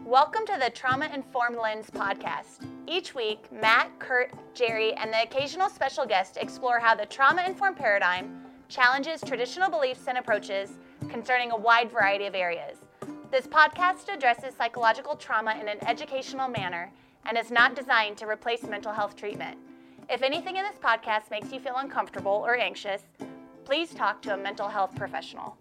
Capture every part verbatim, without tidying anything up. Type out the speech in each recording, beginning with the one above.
Welcome to the Trauma Informed Lens podcast. Each week, Matt, Kurt, Jerry, and the occasional special guest explore how the trauma-informed paradigm challenges traditional beliefs and approaches concerning a wide variety of areas. This podcast addresses psychological trauma in an educational manner and is not designed to replace mental health treatment. If anything in this podcast makes you feel uncomfortable or anxious, please talk to a mental health professional.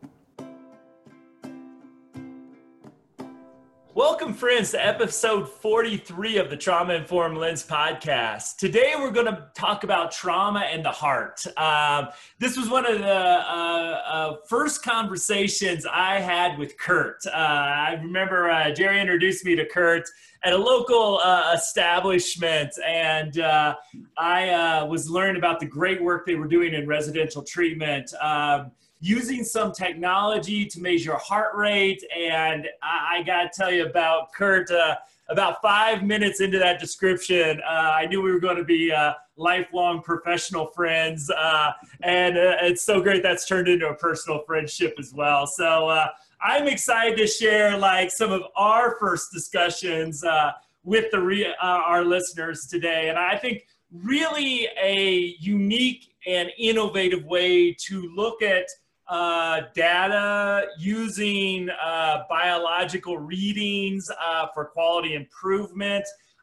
Welcome, friends, to episode forty-three of the Trauma Informed Lens podcast. Today, we're going to talk about trauma and the heart. Um, this was one of the uh, uh, first conversations I had with Kurt. Uh, I remember uh, Jerry introduced me to Kurt at a local uh, establishment, and uh, I uh, was learning about the great work they were doing in residential treatment. Um, using some technology to measure heart rate. And I, I got to tell you about Kurt, uh, about five minutes into that description, uh, I knew we were going to be uh, lifelong professional friends. Uh, and uh, it's so great that's turned into a personal friendship as well. So uh, I'm excited to share like some of our first discussions uh, with the re- uh, our listeners today. And I think really a unique and innovative way to look at Uh, data using uh, biological readings uh, for quality improvement.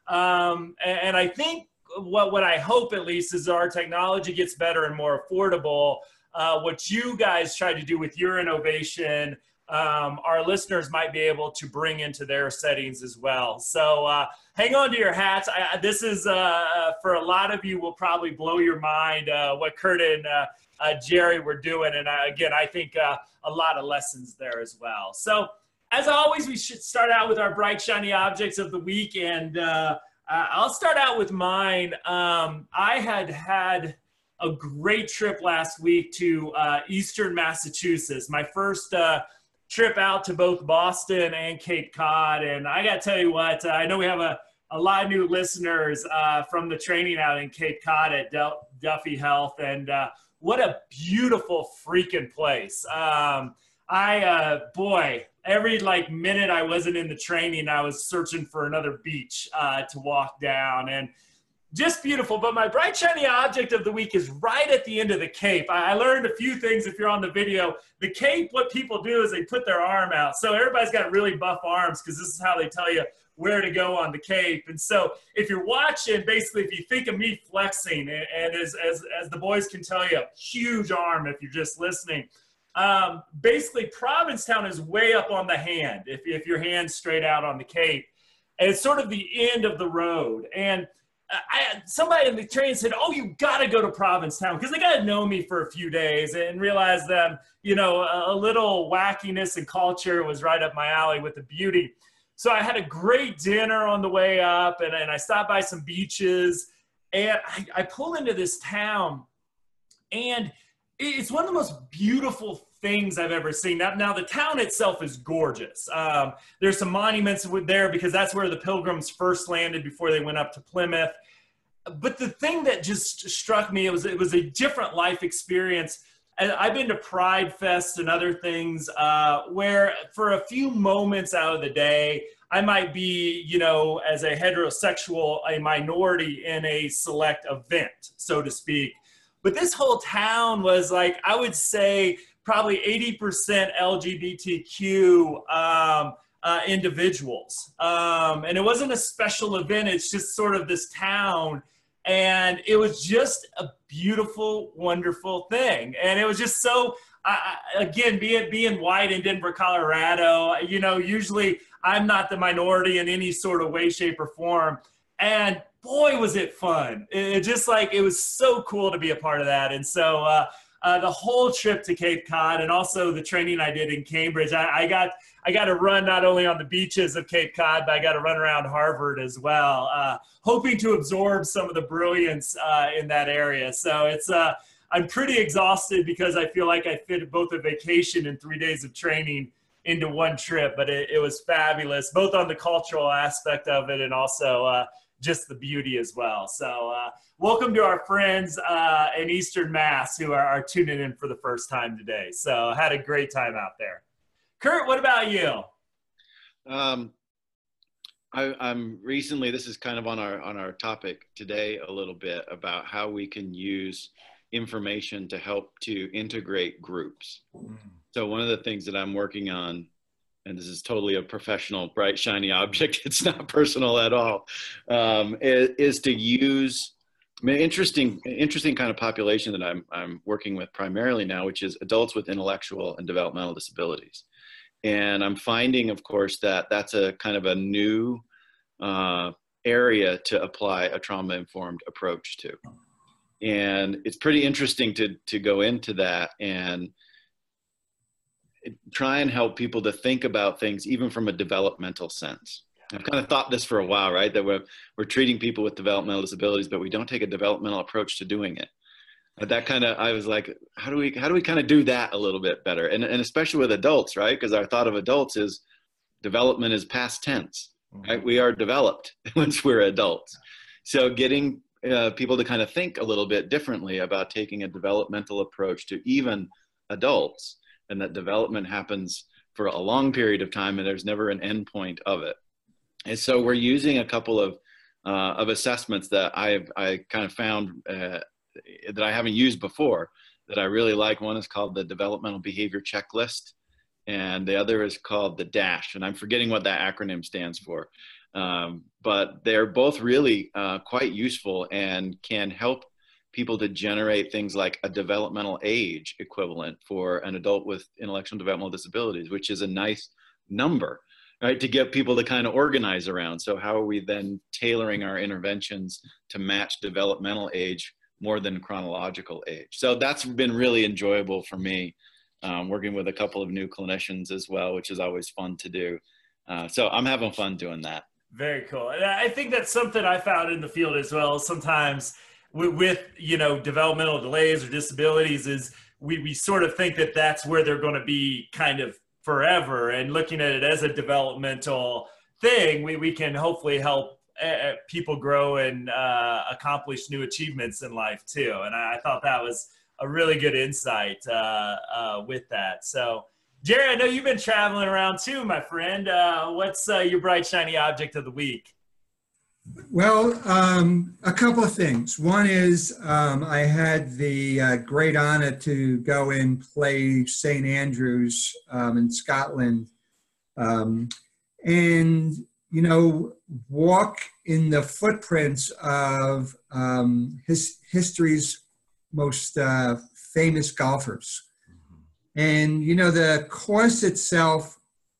Um, and, and I think what, what I hope at least is our technology gets better and more affordable. Uh, what you guys try to do with your innovation, um, our listeners might be able to bring into their settings as well. So uh, hang on to your hats. I, this is, uh, for a lot of you, will probably blow your mind uh, what Kurt and uh, Uh, Jerry were doing. And uh, again, I think uh, a lot of lessons there as well. So as always, we should start out with our bright, shiny objects of the week. And uh, uh, I'll start out with mine. Um, I had had a great trip last week to uh, Eastern Massachusetts, my first uh, trip out to both Boston and Cape Cod. And I got to tell you what, uh, I know we have a, a lot of new listeners uh, from the training out in Cape Cod at Del- Duffy Health. And uh, what a beautiful freaking place. Um, I, uh, boy, every like minute I wasn't in the training, I was searching for another beach uh, to walk down, and just beautiful. But my bright, shiny object of the week is right at the end of the Cape. I, I learned a few things if you're on the video. The Cape, what people do is they put their arm out. So everybody's got really buff arms because this is how they tell you where to go on the Cape. And so if you're watching, basically, if you think of me flexing, and, and as, as, as the boys can tell you, huge arm if you're just listening, um, basically Provincetown is way up on the hand, if, if your hand's straight out on the Cape. And it's sort of the end of the road. And I, somebody in the train said, oh, you got to go to Provincetown, because they got to know me for a few days and realize that, you know, a, a little wackiness and culture was right up my alley with the beauty. So I had a great dinner on the way up, and, and I stopped by some beaches, and I, I pulled into this town, and it's one of the most beautiful things I've ever seen. Now, now the town itself is gorgeous. Um, there's some monuments there because that's where the Pilgrims first landed before they went up to Plymouth. But the thing that just struck me, it was, it was a different life experience. I've been to Pride Fest and other things uh, where for a few moments out of the day, I might be, you know, as a heterosexual, a minority in a select event, so to speak. But this whole town was like, I would say probably eighty percent L G B T Q um, uh, individuals. Um, and it wasn't a special event. It's just sort of this town. And it was just a beautiful, wonderful thing. And it was just so, I, again, being, being white in Denver, Colorado, you know, usually I'm not the minority in any sort of way, shape, or form. And boy, was it fun. It, it just like, it was so cool to be a part of that. And so uh, uh, the whole trip to Cape Cod, and also the training I did in Cambridge, I, I got I got to run not only on the beaches of Cape Cod, but I got to run around Harvard as well, uh, hoping to absorb some of the brilliance uh, in that area. So it's uh, I'm pretty exhausted because I feel like I fit both a vacation and three days of training into one trip, but it, it was fabulous, both on the cultural aspect of it and also uh, just the beauty as well. So uh, welcome to our friends uh, in Eastern Mass who are, are tuning in for the first time today. So I had a great time out there. Kurt, what about you? Um, I, I'm recently, this is kind of on our, on our topic today a little bit about how we can use information to help to integrate groups. Mm. So one of the things that I'm working on, and this is totally a professional, bright, shiny object, it's not personal at all, um, is, is to use I mean, interesting, interesting kind of population that I'm, I'm working with primarily now, which is adults with intellectual and developmental disabilities. And I'm finding, of course, that that's a kind of a new uh, area to apply a trauma-informed approach to. And it's pretty interesting to, to go into that and try and help people to think about things even from a developmental sense. I've kind of thought this for a while, right? That we're, we're treating people with developmental disabilities, but we don't take a developmental approach to doing it. That kind of, I was like, how do we, how do we kind of do that a little bit better? And, and especially with adults, right? Because our thought of adults is development is past tense, right? We are developed once we're adults. So getting uh, people to kind of think a little bit differently about taking a developmental approach to even adults, and that development happens for a long period of time and there's never an end point of it. And so we're using a couple of, uh, of assessments that I've I kind of found uh, that I haven't used before that I really like. One is called the Developmental Behavior Checklist, and the other is called the DASH, and I'm forgetting what that acronym stands for. Um, but they're both really uh, quite useful and can help people to generate things like a developmental age equivalent for an adult with intellectual and developmental disabilities, which is a nice number, right, to get people to kind of organize around. So how are we then tailoring our interventions to match developmental age more than chronological age? So that's been really enjoyable for me, um, working with a couple of new clinicians as well, which is always fun to do. Uh, so I'm having fun doing that. Very cool. And I think that's something I found in the field as well. Sometimes with, with you know, developmental delays or disabilities is we, we sort of think that that's where they're going to be kind of forever, and looking at it as a developmental thing, we, we can hopefully help uh, people grow and uh, accomplish new achievements in life too. And I, I thought that was a really good insight uh, uh, with that. So Jerry, I know you've been traveling around too, my friend. Uh, what's uh, your bright, shiny object of the week? Well, um, a couple of things. One is um, I had the uh, great honor to go and play Saint Andrews um, in Scotland, um, and, you know, walk in the footprints of um, his history's most uh, famous golfers. And, you know, the course itself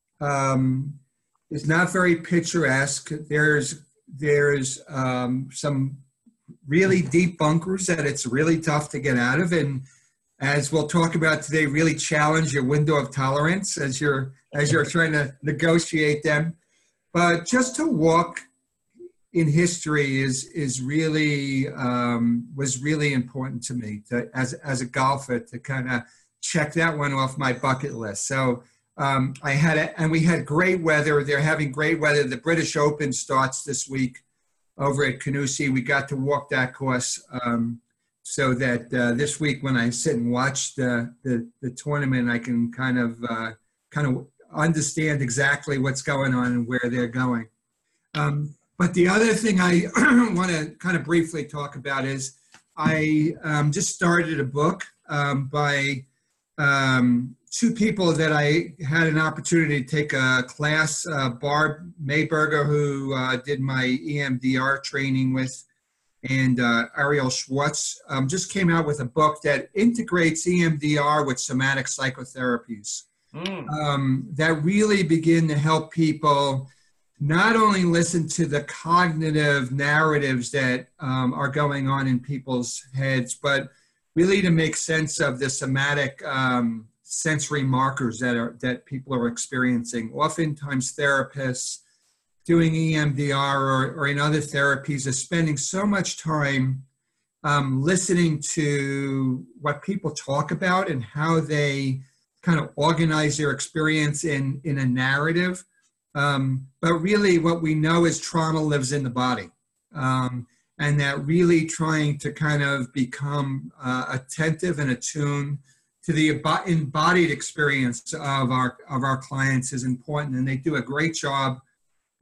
um, is not very picturesque. There's There's um, some really deep bunkers that it's really tough to get out of. And as we'll talk about today, really challenge your window of tolerance as you're, as you're trying to negotiate them. But just to walk in history is, is really, um, was really important to me to, as, as a golfer, to kind of check that one off my bucket list. So Um, I had a, and we had great weather. They're having great weather. The British Open starts this week over at Canusi. We got to walk that course um, so that uh, this week when I sit and watch the, the, the tournament, I can kind of uh, kind of understand exactly what's going on and where they're going. Um, but the other thing I want to kind of briefly talk about is I um, just started a book um, by um, two people that I had an opportunity to take a class, uh, Barb Mayberger, who uh, did my E M D R training with, and uh, Ariel Schwartz, um, just came out with a book that integrates E M D R with somatic psychotherapies mm. um, that really begin to help people not only listen to the cognitive narratives that um, are going on in people's heads, but really to make sense of the somatic um, sensory markers that are that people are experiencing. Oftentimes therapists doing E M D R or, or in other therapies are spending so much time um, listening to what people talk about and how they kind of organize their experience in, in a narrative. Um, but really what we know is trauma lives in the body. Um, and that really trying to kind of become uh, attentive and attuned to the embodied experience of our of our clients is important, and they do a great job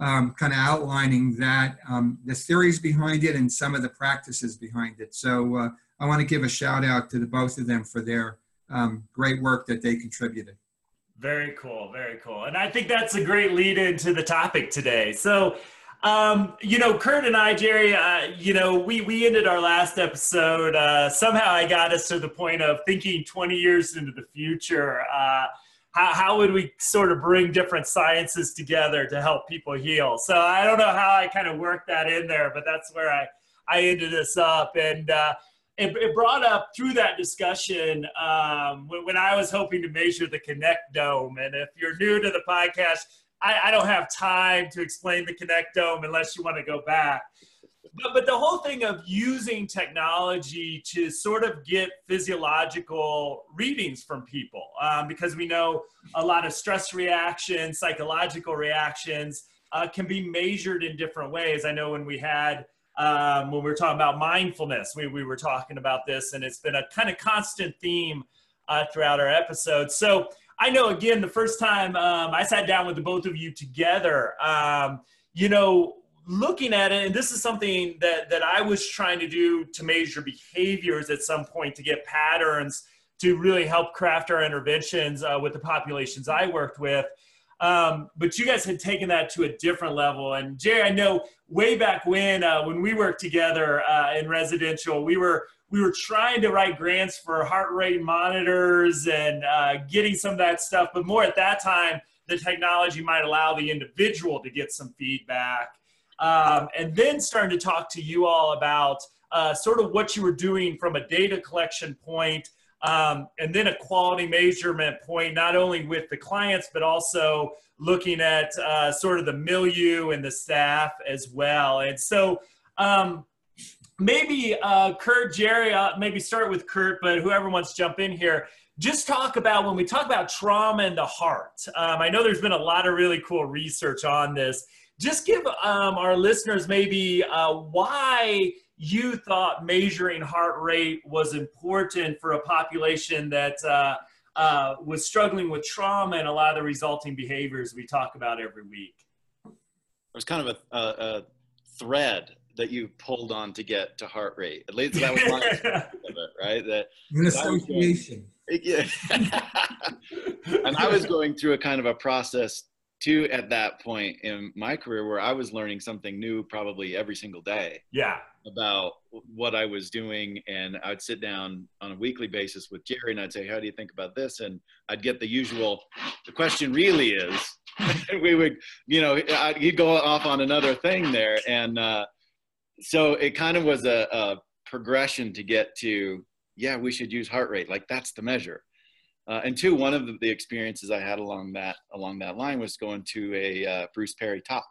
um, kind of outlining that, um, the theories behind it and some of the practices behind it. So uh, I want to give a shout out to the both of them for their um, great work that they contributed. Very cool, very cool. And I think that's a great lead into the topic today. So, um, you know, Kurt and I, Jerry, uh, you know, we, we ended our last episode. Uh, somehow I got us to the point of thinking twenty years into the future. Uh, how, how would we sort of bring different sciences together to help people heal? So I don't know how I kind of worked that in there, but that's where I, I ended us up. And uh, it, it brought up through that discussion um, when, when I was hoping to measure the connectome. And if you're new to the podcast, I, I don't have time to explain the connectome unless you want to go back. But, but the whole thing of using technology to sort of get physiological readings from people, um, because we know a lot of stress reactions, psychological reactions uh, can be measured in different ways. I know when we had, um, when we were talking about mindfulness, we, we were talking about this, and it's been a kind of constant theme uh, throughout our episodes. So I know, again, the first time um, I sat down with the both of you together, um, you know, looking at it, and this is something that, that I was trying to do to measure behaviors at some point to get patterns to really help craft our interventions uh, with the populations I worked with. Um, but you guys had taken that to a different level. And Jerry, I know way back when, uh, when we worked together uh, in residential, we were we were trying to write grants for heart rate monitors and uh, getting some of that stuff. But more at that time, the technology might allow the individual to get some feedback. Um, and then starting to talk to you all about uh, sort of what you were doing from a data collection point, um, and then a quality measurement point, not only with the clients, but also looking at uh, sort of the milieu and the staff as well. And so um, maybe uh, Kurt, Jerry, uh, maybe start with Kurt, but whoever wants to jump in here, just talk about when we talk about trauma and the heart. Um, I know there's been a lot of really cool research on this. Just give um, our listeners maybe uh, why you thought measuring heart rate was important for a population that uh, uh, was struggling with trauma and a lot of the resulting behaviors we talk about every week. There's kind of a, a, a thread that you pulled on to get to heart rate. At least that was my experience of it, right? That, An association. Yeah. And I was going through a kind of a process too at that point in my career where I was learning something new probably every single day. Yeah. About what I was doing, and I'd sit down on a weekly basis with Jerry and I'd say, how do you think about this? And I'd get the usual, the question really is, and we would, you know, I'd, he'd go off on another thing there. And uh, so it kind of was a, a progression to get to, yeah, we should use heart rate. Like that's the measure. Uh, and two, one of the, the experiences I had along that along that line was going to a uh, Bruce Perry talk,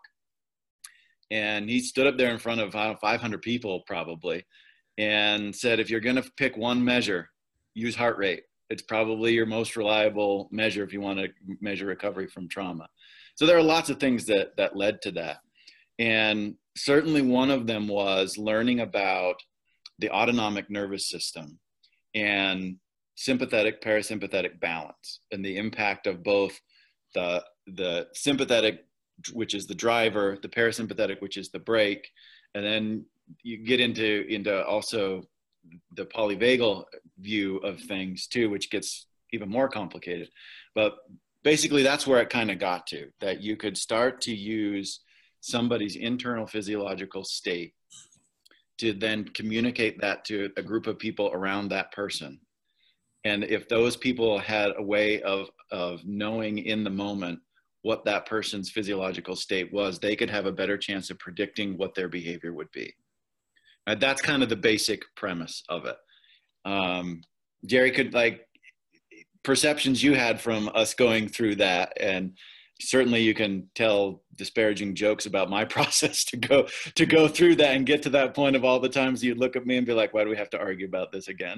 and he stood up there in front of uh, five hundred people probably, and said, "If you're going to pick one measure, use heart rate. It's probably your most reliable measure if you want to measure recovery from trauma." So there are lots of things that that led to that, and certainly one of them was learning about the autonomic nervous system and sympathetic parasympathetic balance and the impact of both the the sympathetic, which is the driver, the parasympathetic, which is the brake, and then you get into into also the polyvagal view of things too, which gets even more complicated. But basically that's where it kind of got to, that you could start to use somebody's internal physiological state to then communicate that to a group of people around that person. And if those people had a way of, of knowing in the moment what that person's physiological state was, they could have a better chance of predicting what their behavior would be. And that's kind of the basic premise of it. Um, Jerry, could like perceptions you had from us going through that, and certainly you can tell disparaging jokes about my process to go to go through that and get to that point of all the times you'd look at me and be like, why do we have to argue about this again?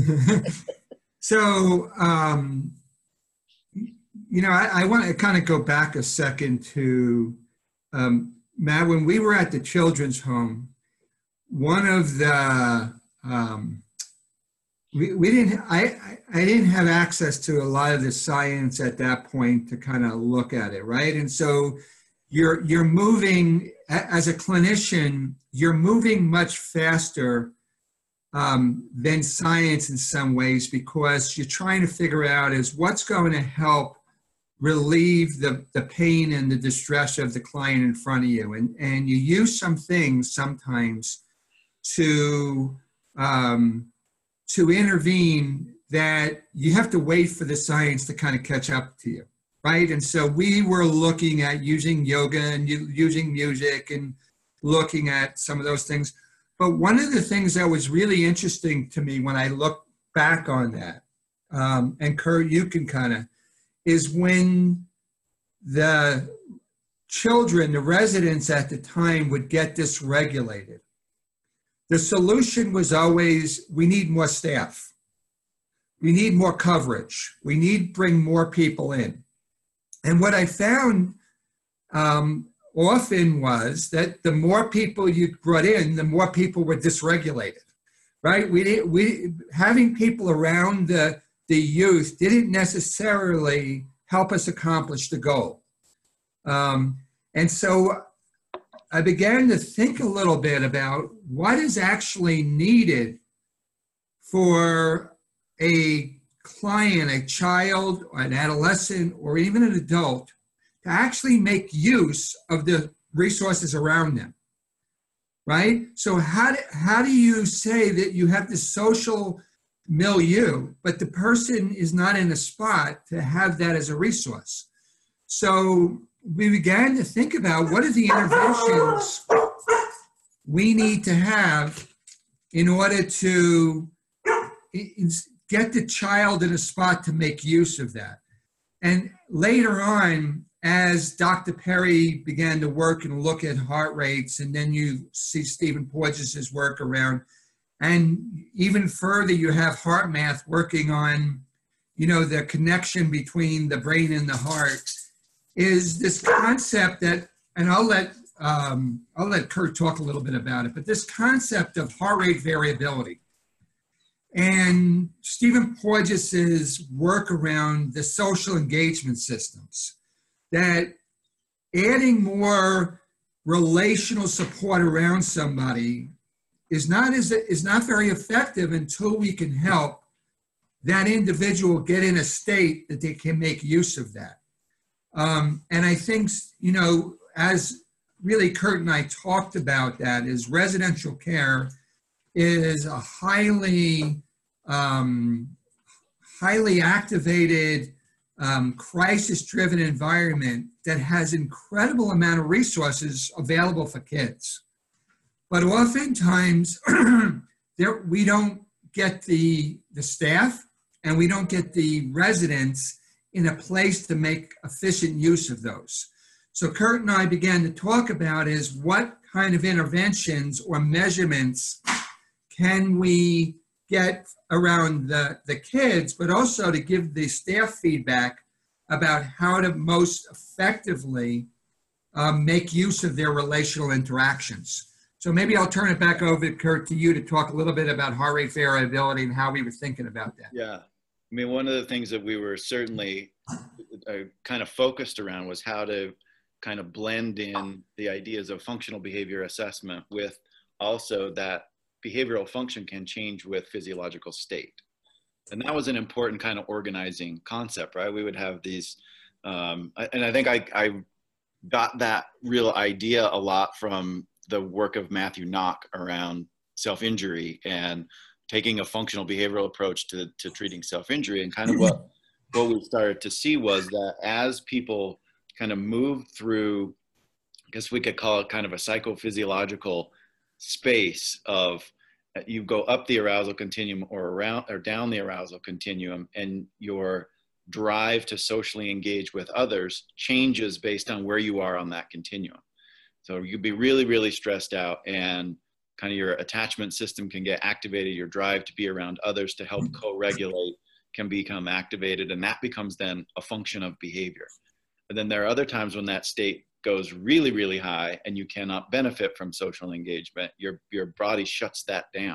So, um, you know, I, I want to kind of go back a second to, um, Matt, when we were at the children's home, one of the, um, we, we didn't, I, I didn't have access to a lot of the science at that point to kind of look at it, right? And so you're, you're moving, as a clinician, you're moving much faster um, than science in some ways, because you're trying to figure out is what's going to help relieve the, the pain and the distress of the client in front of you. And, and you use some things sometimes to, um, to intervene that you have to wait for the science to kind of catch up to you, right? And so we were looking at using yoga and using music and looking at some of those things. But one of the things that was really interesting to me when I look back on that, um, and Kurt, you can kind of, is when the children, the residents at the time would get dysregulated. The solution was always, we need more staff. We need more coverage. We need to bring more people in. And what I found um, often was that the more people you brought in, the more people were dysregulated, right? We, we, having people around the the youth didn't necessarily help us accomplish the goal. Um, and so I began to think a little bit about what is actually needed for a client, a child, or an adolescent, or even an adult to actually make use of the resources around them, right? So how do, how do you say that you have this social milieu, but the person is not in a spot to have that as a resource? So we began to think about what are the interventions we need to have in order to get the child in a spot to make use of that. And later on, as Doctor Perry began to work and look at heart rates, and then you see Stephen Porges' work around, and even further, you have HeartMath working on, you know, the connection between the brain and the heart, is this concept that, and I'll let, um, I'll let Kurt talk a little bit about it, but this concept of heart rate variability. And Stephen Porges' work around the social engagement systems, that adding more relational support around somebody is not, is, is not very effective until we can help that individual get in a state that they can make use of that. Um, and I think, you know, as really Kurt and I talked about that, is residential care is a highly, um, highly activated, um, crisis-driven environment that has incredible amount of resources available for kids. But oftentimes, there, we don't get the, the staff and we don't get the residents in a place to make efficient use of those. So Kurt and I began to talk about is what kind of interventions or measurements can we get around the, the kids, but also to give the staff feedback about how to most effectively um, make use of their relational interactions. So maybe I'll turn it back over, Kurt, to you to talk a little bit about heart rate variability and how we were thinking about that. Yeah, I mean, one of the things that we were certainly uh, kind of focused around was how to kind of blend in the ideas of functional behavior assessment with also that behavioral function can change with physiological state. And that was an important kind of organizing concept, right? We would have these, um, and I think I, I got that real idea a lot from the work of Matthew Knock around self-injury and taking a functional behavioral approach to, to treating self-injury. And kind of what, what we started to see was that as people kind of moved through, I guess we could call it kind of a psychophysiological space of, you go up the arousal continuum or around or down the arousal continuum, and your drive to socially engage with others changes based on where you are on that continuum. So you could be really, really stressed out, and kind of your attachment system can get activated. Your drive to be around others to help co-regulate can become activated, and that becomes then a function of behavior. And then there are other times when that state goes really, really high and you cannot benefit from social engagement. Your, your body shuts that down.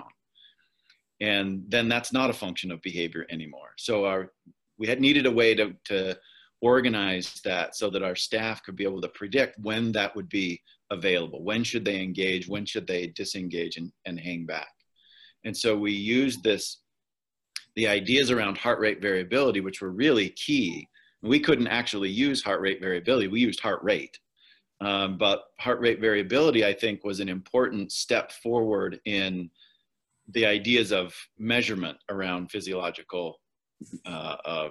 And then that's not a function of behavior anymore. So our, we had needed a way to, to organize that so that our staff could be able to predict when that would be available. When should they engage? When should they disengage and, and hang back? And so we used this, the ideas around heart rate variability, which were really key. We couldn't actually use heart rate variability. We used heart rate. Um, but heart rate variability, I think, was an important step forward in the ideas of measurement around physiological, uh, uh,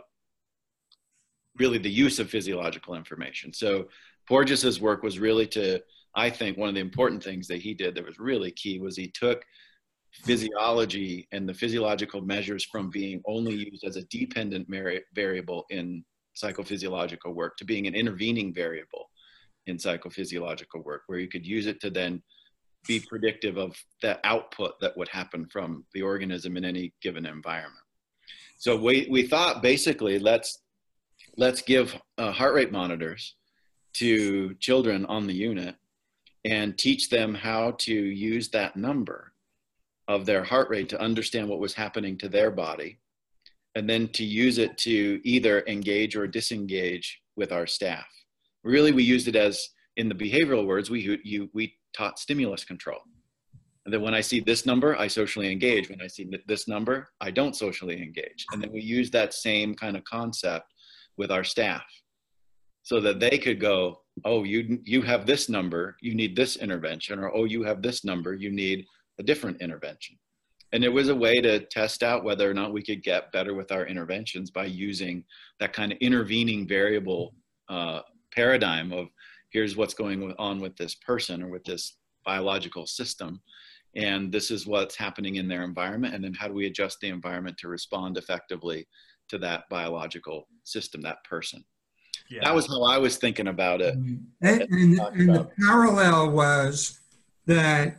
really the use of physiological information. So Porges's work was really to, I think, one of the important things that he did that was really key was he took physiology and the physiological measures from being only used as a dependent variable in psychophysiological work to being an intervening variable in psychophysiological work, where you could use it to then be predictive of the output that would happen from the organism in any given environment. So we, we thought basically, let's, let's give uh, heart rate monitors to children on the unit and teach them how to use that number of their heart rate to understand what was happening to their body, and then to use it to either engage or disengage with our staff. Really, we used it as, in the behavioral words, we, you, we taught stimulus control. And then when I see this number, I socially engage. When I see this number, I don't socially engage. And then we use that same kind of concept with our staff so that they could go, oh, you, you have this number, you need this intervention, or oh, you have this number, you need a different intervention. And it was a way to test out whether or not we could get better with our interventions by using that kind of intervening variable uh, paradigm of here's what's going on with this person or with this biological system, and this is what's happening in their environment, and then how do we adjust the environment to respond effectively to that biological system, that person. Yeah. That was how I was thinking about it. And, and, and, and the parallel was that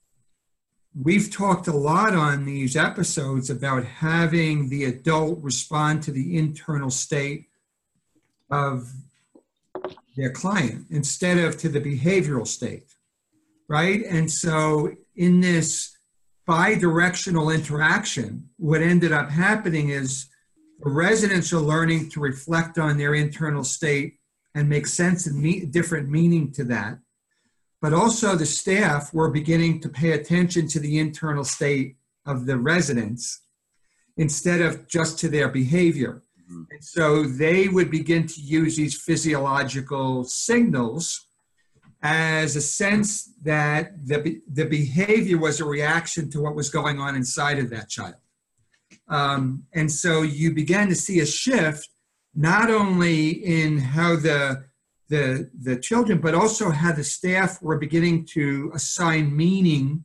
we've talked a lot on these episodes about having the adult respond to the internal state of their client instead of to the behavioral state, right? And so in this bi-directional interaction, what ended up happening is the residents are learning to reflect on their internal state and make sense and me- different meaning to that. But also the staff were beginning to pay attention to the internal state of the residents instead of just to their behavior. And so they would begin to use these physiological signals as a sense that the, the behavior was a reaction to what was going on inside of that child. Um, and so you began to see a shift, not only in how the, the, the children, but also how the staff were beginning to assign meaning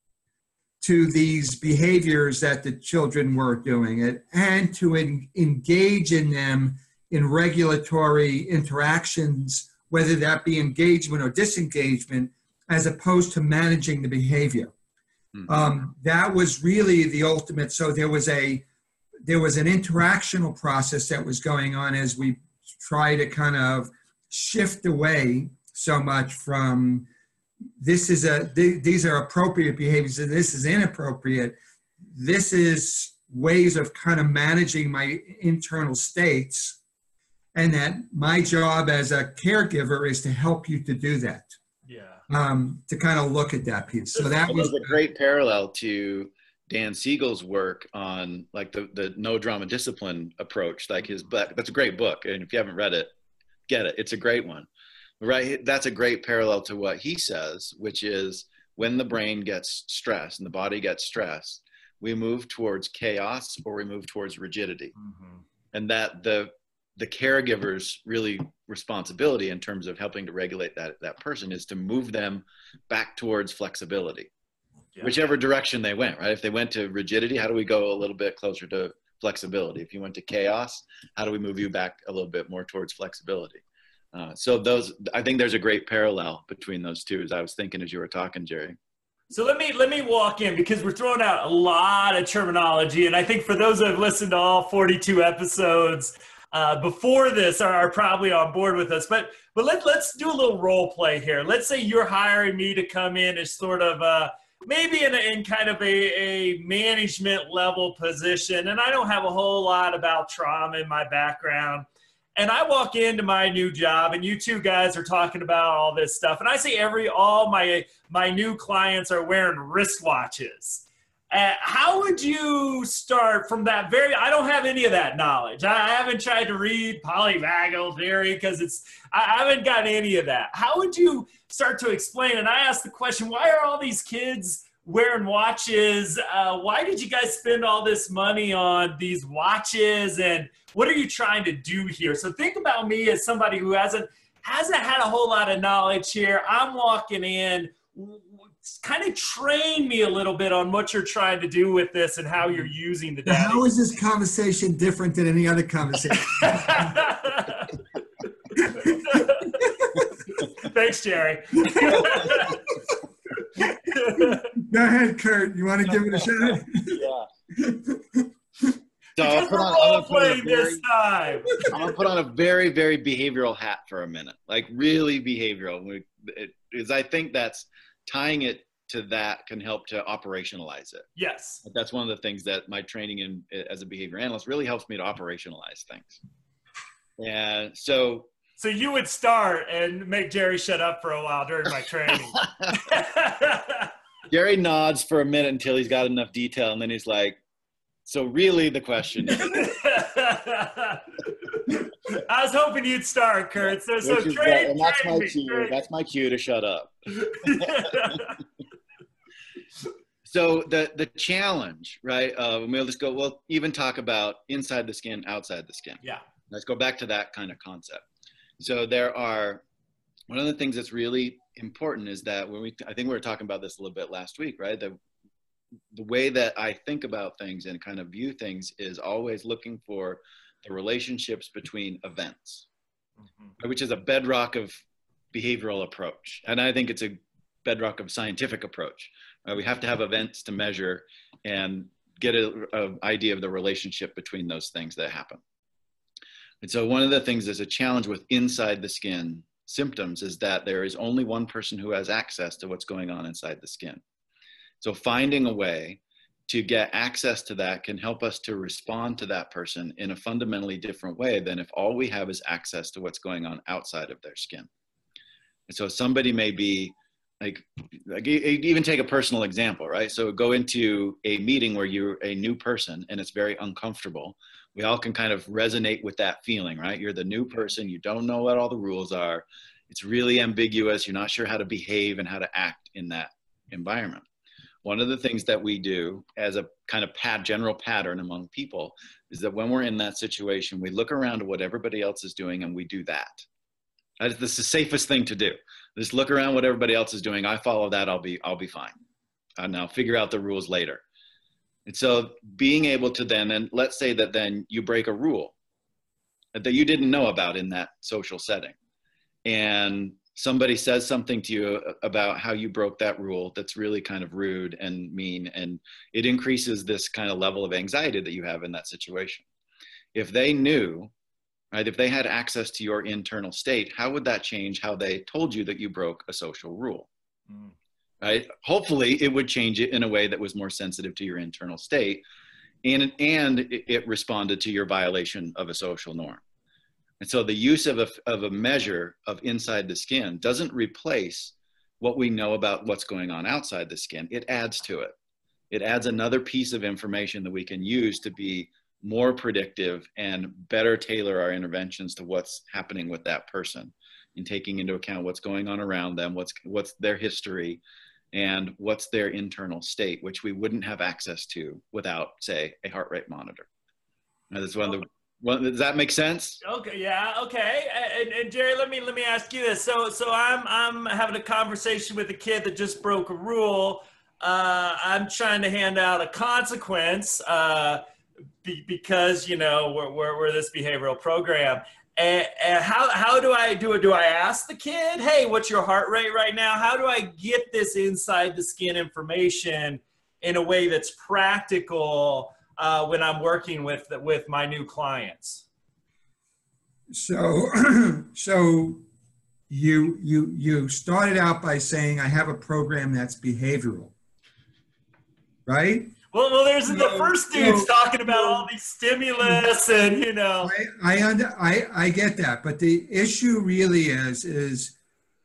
to these behaviors that the children were doing it, and to en- engage in them in regulatory interactions, whether that be engagement or disengagement, as opposed to managing the behavior. Mm-hmm. Um, that was really the ultimate. So there was a there was an interactional process that was going on as we try to kind of shift away so much from this is a, th- these are appropriate behaviors and this is inappropriate. This is ways of kind of managing my internal states, and that my job as a caregiver is to help you to do that. Yeah. Um, to kind of look at that piece. So that was, was a great parallel to Dan Siegel's work on like the, the no drama discipline approach, like his book. That's a great book. And if you haven't read it, get it. It's a great one. Right, that's a great parallel to what he says, which is when the brain gets stressed and the body gets stressed, we move towards chaos or we move towards rigidity. Mm-hmm. And that the the caregiver's really responsibility in terms of helping to regulate that, that person is to move them back towards flexibility, yeah. Whichever direction they went, right? If they went to rigidity, how do we go a little bit closer to flexibility? If you went to chaos, how do we move you back a little bit more towards flexibility? Uh, so those, I think there's a great parallel between those two, as I was thinking as you were talking, Jerry. So let me let me walk in, because we're throwing out a lot of terminology, and I think for those that have listened to all forty-two episodes uh, before this are, are probably on board with us. But but let let's do a little role play here. Let's say you're hiring me to come in as sort of uh, maybe in a, in kind of a, a management level position, and I don't have a whole lot about trauma in my background. And I walk into my new job, and you two guys are talking about all this stuff. And I see every all my my new clients are wearing wristwatches. Uh, how would you start from that very, I don't have any of that knowledge. I, I haven't tried to read polyvagal theory because it's, I, I haven't got any of that. How would you start to explain? And I asked the question, why are all these kids wearing watches? Uh, why did you guys spend all this money on these watches? And what are you trying to do here? So think about me as somebody who hasn't, hasn't had a whole lot of knowledge here. I'm walking in. Kind of train me a little bit on what you're trying to do with this and how you're using the data. How is this conversation different than any other conversation? Thanks, Jerry. Go ahead, Kurt. You want to give it a shot? Yeah. So I'll put on, role I'm put on a playing very, this time. I'm gonna put on a very, very behavioral hat for a minute, like really behavioral. We, it, is I think that's tying it to that can help to operationalize it. Yes. That's one of the things that my training in as a behavior analyst really helps me to operationalize things. And so. So you would start and make Jerry shut up for a while during my training. Jerry nods for a minute until he's got enough detail, and then he's like, so really the question is. I was hoping you'd start, Kurt. So, so is, train, and that's train my me, cue. train. That's my cue to shut up. So the the challenge, right? Uh, we'll just go. We'll even talk about inside the skin, outside the skin. Yeah. Let's go back to that kind of concept. So there are one of the things that's really important is that when we, I think we were talking about this a little bit last week, right? The the way that I think about things and kind of view things is always looking for the relationships between events, mm-hmm. which is a bedrock of behavioral approach. And I think it's a bedrock of scientific approach. Uh, we have to have events to measure and get an idea of the relationship between those things that happen. And so one of the things that's a challenge with inside the skin symptoms is that there is only one person who has access to what's going on inside the skin. So finding a way to get access to that can help us to respond to that person in a fundamentally different way than if all we have is access to what's going on outside of their skin. And so somebody may be like, like even take a personal example, right? So go into a meeting where you're a new person and it's very uncomfortable. We all can kind of resonate with that feeling, right? You're the new person, you don't know what all the rules are. It's really ambiguous. You're not sure how to behave and how to act in that environment. One of the things that we do as a kind of pad, general pattern among people is that when we're in that situation, we look around at what everybody else is doing and we do that. That's the safest thing to do. Just look around what everybody else is doing. I follow that, I'll be, I'll be fine. And I'll figure out the rules later. And so being able to then, and let's say that then you break a rule that you didn't know about in that social setting. And somebody says something to you about how you broke that rule that's really kind of rude and mean, and it increases this kind of level of anxiety that you have in that situation. If they knew, right, if they had access to your internal state, how would that change how they told you that you broke a social rule? Mm. Right? Hopefully it would change it in a way that was more sensitive to your internal state, and, and it responded to your violation of a social norm. And so the use of a, of a measure of inside the skin doesn't replace what we know about what's going on outside the skin. It adds to it. It adds another piece of information that we can use to be more predictive and better tailor our interventions to what's happening with that person, and taking into account what's going on around them, what's, what's their history, and what's their internal state, which we wouldn't have access to without, say, a heart rate monitor. Now, that's one of the Well, does that make sense? Okay, yeah, okay. And, and Jerry, let me let me ask you this. So, so I'm I'm having a conversation with a kid that just broke a rule. Uh, I'm trying to hand out a consequence uh, be, because you know we're, we're we're this behavioral program. And, and how how do I do it? Do I ask the kid, "Hey, what's your heart rate right now?" How do I get this inside the skin information in a way that's practical Uh, when I'm working with with my new clients? So, so you you you started out by saying I have a program that's behavioral, right? Well, well, there's the first dude's so, talking about so, all these stimulus and, you know. I I, under, I I get that, but the issue really is is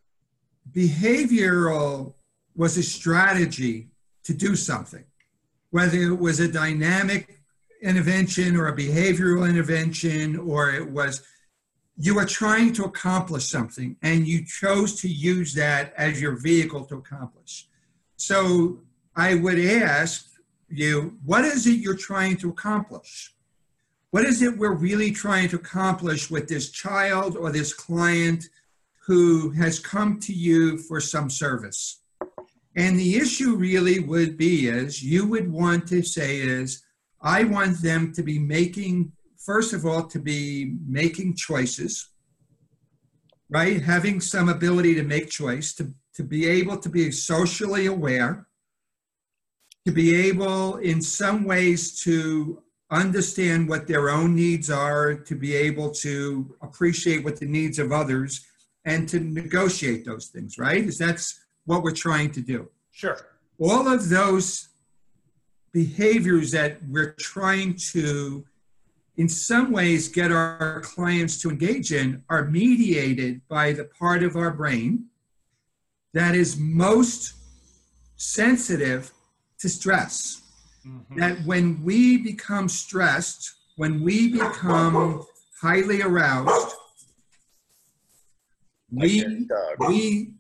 behavioral was a strategy to do something, whether it was a dynamic intervention or a behavioral intervention, or it was you were trying to accomplish something and you chose to use that as your vehicle to accomplish. So I would ask you, what is it you're trying to accomplish? What is it we're really trying to accomplish with this child or this client who has come to you for some service? And the issue really would be is you would want to say is, I want them to be making, first of all, to be making choices, right? Having some ability to make choice, to, to be able to be socially aware, to be able in some ways to understand what their own needs are, to be able to appreciate what the needs of others, and to negotiate those things, right? Is that's what we're trying to do. Sure. All of those behaviors that we're trying to, in some ways, get our clients to engage in are mediated by the part of our brain that is most sensitive to stress. Mm-hmm. That when we become stressed, when we become highly aroused, we, we,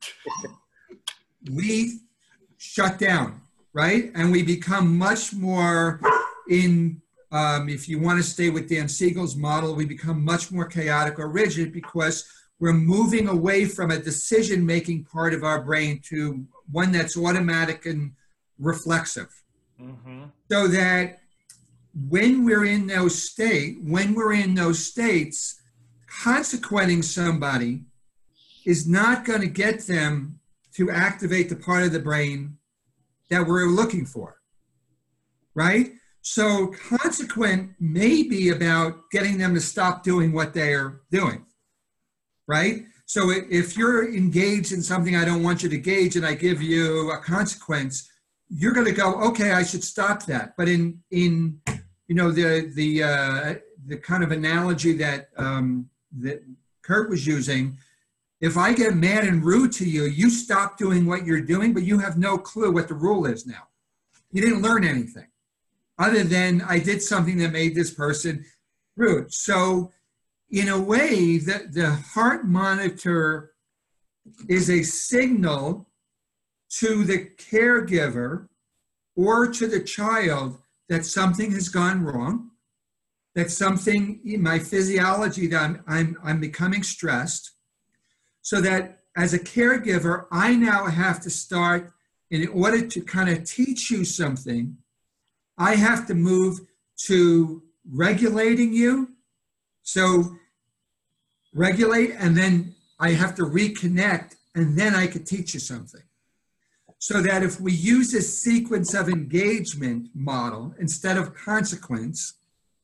we shut down, right? And we become much more in, um, if you want to stay with Dan Siegel's model, we become much more chaotic or rigid because we're moving away from a decision-making part of our brain to one that's automatic and reflexive. Mm-hmm. So that when we're in those state, when we're in those states, consequenting somebody is not going to get them to activate the part of the brain that we're looking for, right? So consequent may be about getting them to stop doing what they're doing, right? So if you're engaged in something I don't want you to engage and I give you a consequence, you're going to go, okay, I should stop that. But in, in you know, the, the, uh, the kind of analogy that, um, that Kurt was using, if I get mad and rude to you, you stop doing what you're doing, but you have no clue what the rule is now. You didn't learn anything other than I did something that made this person rude. So in a way, the, the heart monitor is a signal to the caregiver or to the child that something has gone wrong, that something in my physiology that I'm, I'm, I'm becoming stressed, so that as a caregiver, I now have to start, in order to kind of teach you something, I have to move to regulating you. So regulate, and then I have to reconnect, and then I could teach you something. So that if we use a sequence of engagement model instead of consequence,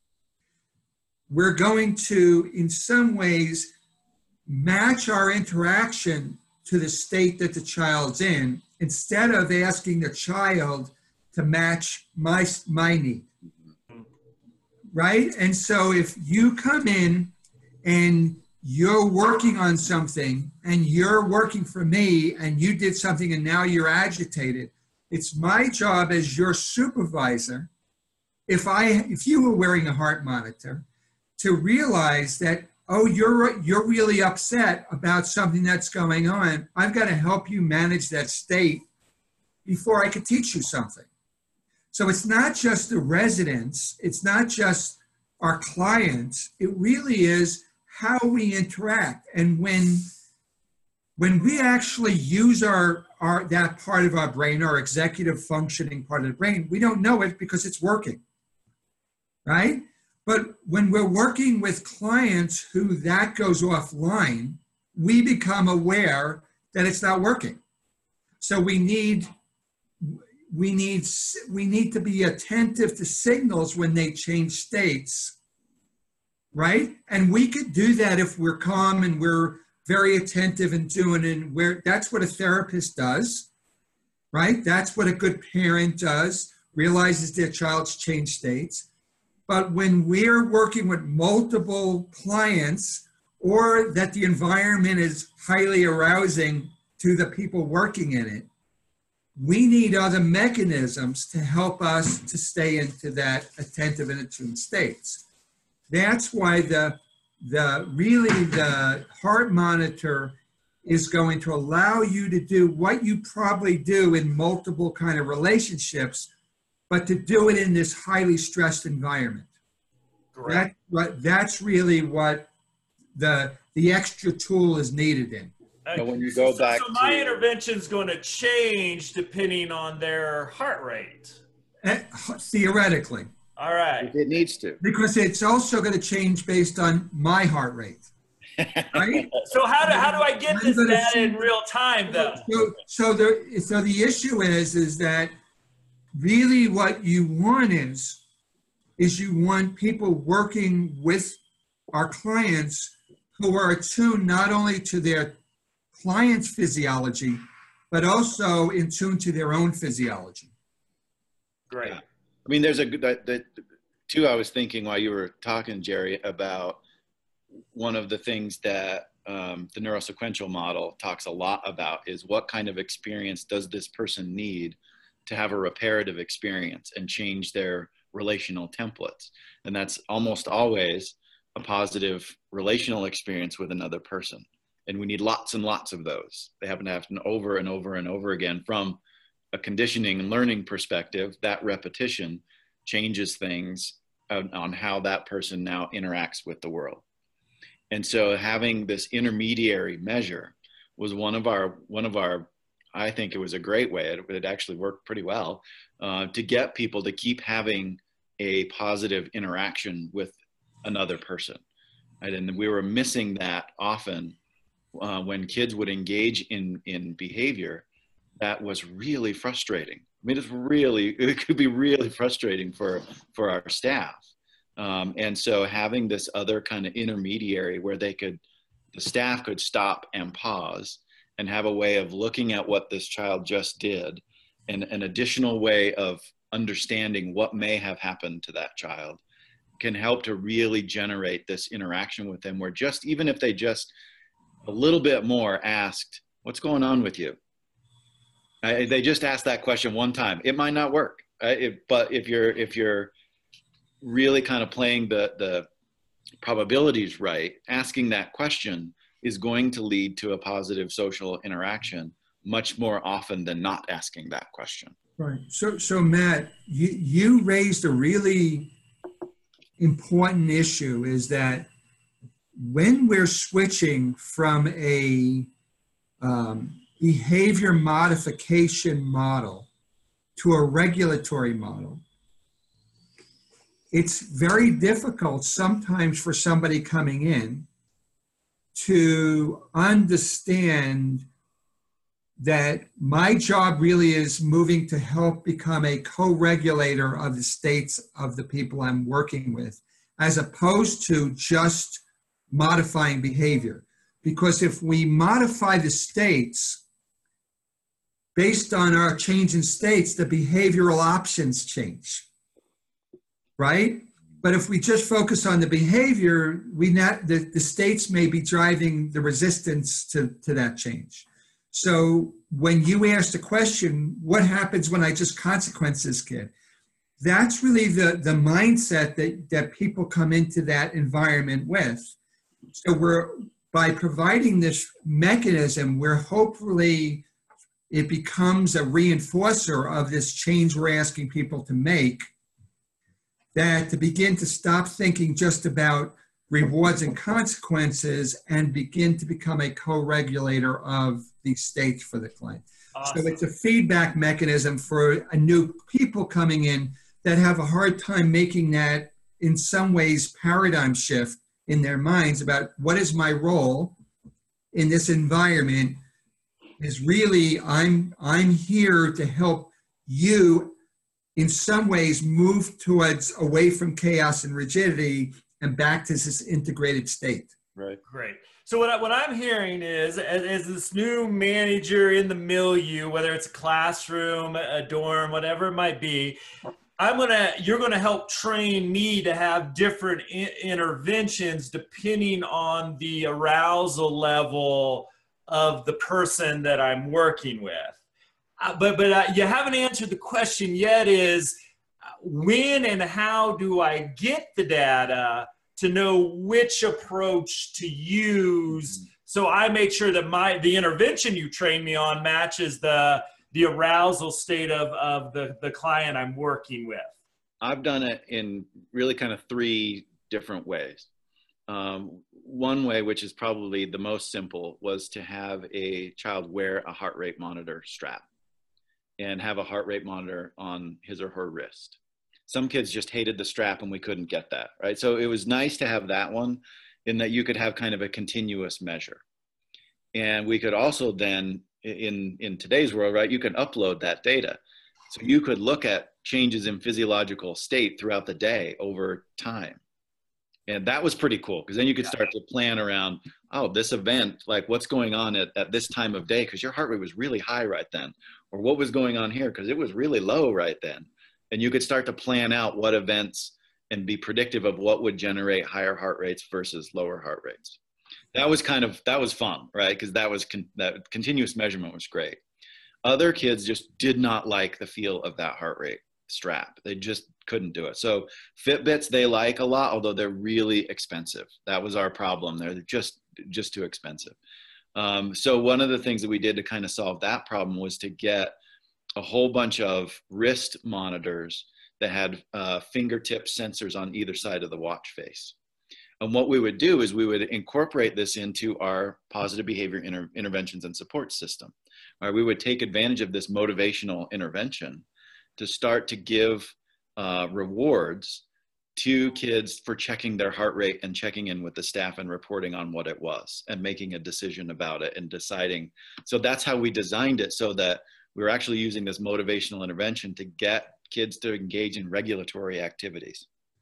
we're going to, in some ways, match our interaction to the state that the child's in, instead of asking the child to match my, my need, right? And so if you come in and you're working on something and you're working for me and you did something and now you're agitated, it's my job as your supervisor, if I, if you were wearing a heart monitor, to realize that, oh, you're, you're really upset about something that's going on. I've got to help you manage that state before I could teach you something. So it's not just the residents, it's not just our clients, it really is how we interact. And when, when we actually use our, our, that part of our brain, our executive functioning part of the brain, we don't know it because it's working, right? But when we're working with clients who that goes offline, we become aware that it's not working. So we need, we need, we need to be attentive to signals when they change states, right? And we could do that if we're calm and we're very attentive and doing it. And we're, that's what a therapist does, right? That's what a good parent does. realizes their child's changed states. But when we're working with multiple clients, or that the environment is highly arousing to the people working in it, we need other mechanisms to help us to stay into that attentive and attuned states. That's why the, the really the heart monitor is going to allow you to do what you probably do in multiple kind of relationships, but to do it in this highly stressed environment. That, what, that's really what the, the extra tool is needed in. But when you go so, back so my to, intervention is going to change depending on their heart rate. Uh, theoretically. All right. it needs to. Because it's also going to change based on my heart rate. Right? So how do how do I get I'm this gonna data see- in real time though? So, so the so the issue is is that really what you want is is you want people working with our clients who are attuned not only to their client's physiology, but also in tune to their own physiology. Great. Yeah. I mean, there's a good, the, the, too, I was thinking while you were talking, Jerry, about one of the things that um, the neurosequential model talks a lot about is what kind of experience does this person need to have a reparative experience and change their relational templates. And that's almost always a positive relational experience with another person. And we need lots and lots of those. They happen to happen over and over and over again. From a conditioning and learning perspective, that repetition changes things on, on how that person now interacts with the world. And so having this intermediary measure was one of our, one of our, I think it was a great way, it, it actually worked pretty well, uh, to get people to keep having a positive interaction with another person. Right? And we were missing that often uh, when kids would engage in, in behavior that was really frustrating. I mean, it's really, it could be really frustrating for, for our staff. Um, and so having this other kind of intermediary where they could, the staff could stop and pause and have a way of looking at what this child just did, and an additional way of understanding what may have happened to that child can help to really generate this interaction with them, where just, even if they just a little bit more asked, what's going on with you? I, they just asked that question one time. It might not work, right? If, but if you're, if you're really kind of playing the, the probabilities right, asking that question is going to lead to a positive social interaction much more often than not asking that question. Right. So, so Matt, you, you raised a really important issue, is that when we're switching from a um, behavior modification model to a regulatory model, it's very difficult sometimes for somebody coming in to understand that my job really is moving to help become a co-regulator of the states of the people I'm working with, as opposed to just modifying behavior. Because if we modify the states based on our change in states, the behavioral options change, right? But if we just focus on the behavior, we not, the, the states may be driving the resistance to, to that change. So when you ask the question, what happens when I just consequence this kid? That's really the, the mindset that, that people come into that environment with. So we're, by providing this mechanism, we're hopefully, it becomes a reinforcer of this change we're asking people to make, that to begin to stop thinking just about rewards and consequences and begin to become a co-regulator of these states for the client. Awesome. So it's a feedback mechanism for a new people coming in that have a hard time making that, in some ways, paradigm shift in their minds about what is my role in this environment. Is really, I'm, I'm here to help you in some ways move towards away from chaos and rigidity and back to this integrated state, Right. Great. So what, I, what I'm hearing is, as, as this new manager in the milieu, whether it's a classroom, a dorm, whatever it might be, I'm gonna, you're gonna help train me to have different I- interventions depending on the arousal level of the person that I'm working with. Uh, but but uh, you haven't answered the question yet. Is uh, when and how do I get the data to know which approach to use, so I make sure that my the intervention you train me on matches the the arousal state of, of the, the client I'm working with? I've done it in really kind of three different ways. Um, one way, which is probably the most simple, was to have a child wear a heart rate monitor strap and have a heart rate monitor on his or her wrist. Some kids just hated the strap and we couldn't get that, right? So it was nice to have that one, in that you could have kind of a continuous measure. And we could also then, in, in today's world, right, you can upload that data. So you could look at changes in physiological state throughout the day over time. And that was pretty cool, because then you could start to plan around, oh, this event, like what's going on at, at this time of day, because your heart rate was really high right then. Or what was going on here, because it was really low right then. And you could start to plan out what events and be predictive of what would generate higher heart rates versus lower heart rates. That was kind of, that was fun, right? Because that was, con that continuous measurement was great. Other kids just did not like the feel of that heart rate strap. They just couldn't do it. So Fitbits they like a lot, although they're really expensive. That was our problem. They're just, just too expensive. Um, so one of the things that we did to kind of solve that problem was to get a whole bunch of wrist monitors that had uh, fingertip sensors on either side of the watch face. And what we would do is we would incorporate this into our positive behavior inter interventions and support system. Right? We would take advantage of this motivational intervention to start to give uh, rewards to kids for checking their heart rate and checking in with the staff and reporting on what it was and making a decision about it and deciding. So that's how we designed it, so that we were actually using this motivational intervention to get kids to engage in regulatory activities.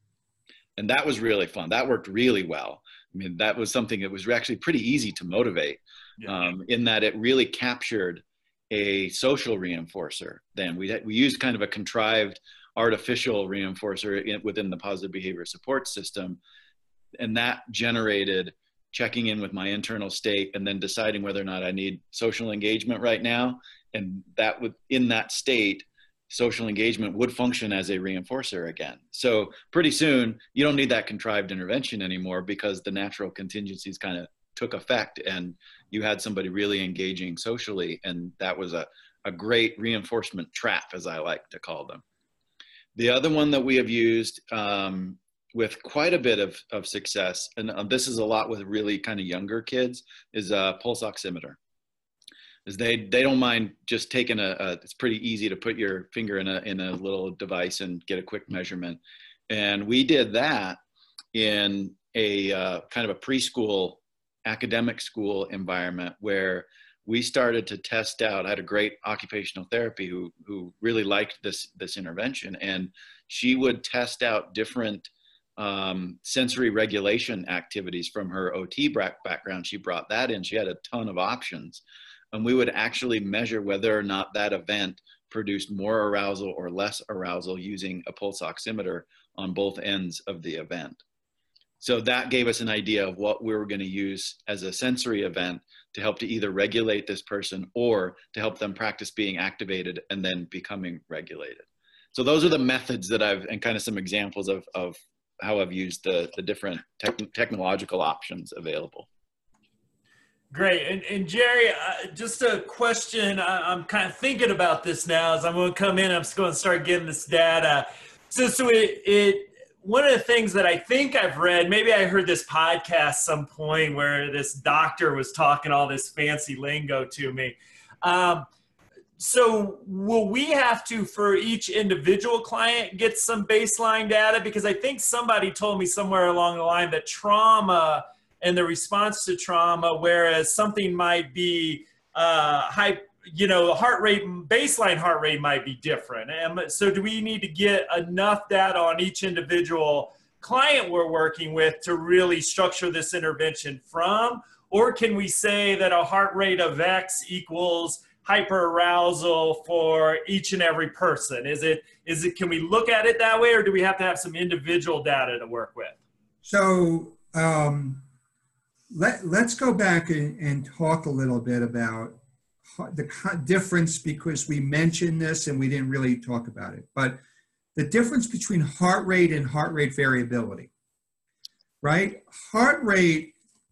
And that was really fun. That worked really well. I mean, that was something that was actually pretty easy to motivate, yeah. um, in that it really captured a social reinforcer. Then we, we used kind of a contrived artificial reinforcer in, within the positive behavior support system. And that generated checking in with my internal state and then deciding whether or not I need social engagement right now. And that would, in that state, social engagement would function as a reinforcer again. So pretty soon you don't need that contrived intervention anymore, because the natural contingencies kind of took effect and you had somebody really engaging socially. And that was a, a great reinforcement trap, as I like to call them. The other one that we have used um, with quite a bit of, of success, and uh, this is a lot with really kind of younger kids, is a pulse oximeter. Is they, they don't mind just taking a, a, it's pretty easy to put your finger in a, in a little device and get a quick measurement. And we did that in a uh, kind of a preschool, academic school environment, where we started to test out. I had a great occupational therapy who, who really liked this, this intervention. And she would test out different um, sensory regulation activities from her O T background. She brought that in. She had a ton of options. And we would actually measure whether or not that event produced more arousal or less arousal using a pulse oximeter on both ends of the event. So that gave us an idea of what we were going to use as a sensory event to help to either regulate this person or to help them practice being activated and then becoming regulated. So those are the methods that I've, and kind of some examples of, of how I've used the, the different tech, technological options available. Great. And, and Jerry, uh, just a question. I, I'm kind of thinking about this now as I'm going to come in. I'm just going to start getting this data. So, so it, it, one of the things that I think I've read, maybe I heard this podcast some point where this doctor was talking all this fancy lingo to me. Um, so will we have to, for each individual client, get some baseline data? Because I think somebody told me somewhere along the line that trauma and the response to trauma, whereas something might be uh, high, you know, heart rate, baseline heart rate might be different. And so do we need to get enough data on each individual client we're working with to really structure this intervention from? Or can we say that a heart rate of X equals hyperarousal for each and every person? Is it, is it, can we look at it that way, or do we have to have some individual data to work with? So um, let, let's go back and, and talk a little bit about the difference, because we mentioned this and we didn't really talk about it, but the difference between heart rate and heart rate variability, right? Heart rate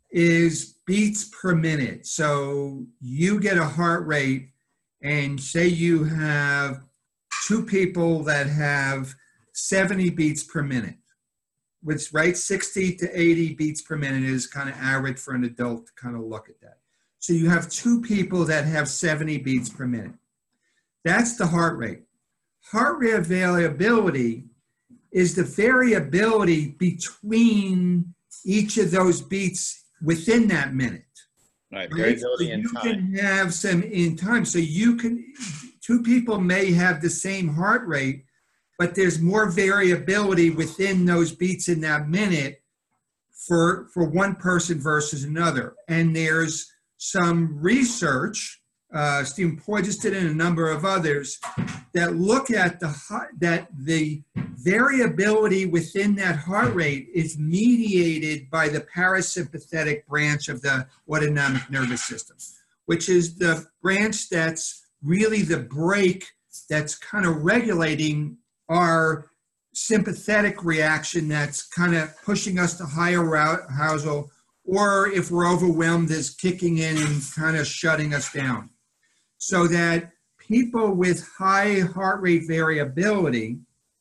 is beats per minute. So you get a heart rate, and say you have two people that have seventy beats per minute, which, right, sixty to eighty beats per minute is kind of average for an adult to kind of look at that. So you have two people that have seventy beats per minute. That's the heart rate. Heart rate variability is the variability between each of those beats within that minute. Right, Right? variability So in you time. can have some in time. So you can, two people may have the same heart rate, but there's more variability within those beats in that minute for, for one person versus another. And there's some research, uh, Stephen Porges did and a number of others, that look at the that the variability within that heart rate is mediated by the parasympathetic branch of the autonomic nervous system, which is the branch that's really the brake that's kind of regulating our sympathetic reaction, that's kind of pushing us to higher arousal, or if we're overwhelmed, is kicking in and kind of shutting us down. So that people with high heart rate variability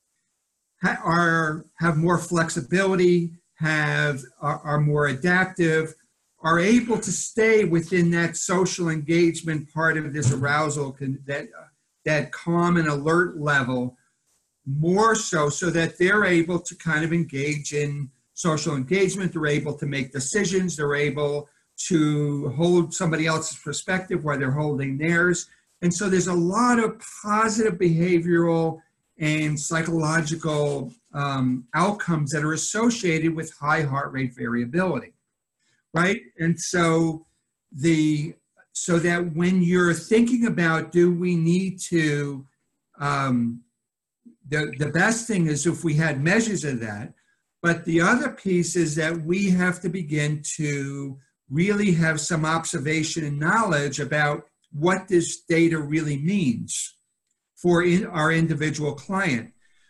ha are, have more flexibility, have, are, are more adaptive, are able to stay within that social engagement part of this arousal, can, that, that calm and alert level, more so, so that they're able to kind of engage in social engagement, they're able to make decisions, they're able to hold somebody else's perspective while they're holding theirs. And so there's a lot of positive behavioral and psychological um, outcomes that are associated with high heart rate variability, right? And so the so that when you're thinking about, do we need to, um, the, the best thing is if we had measures of that, but the other piece is that we have to begin to really have some observation and knowledge about what this data really means for in our individual client.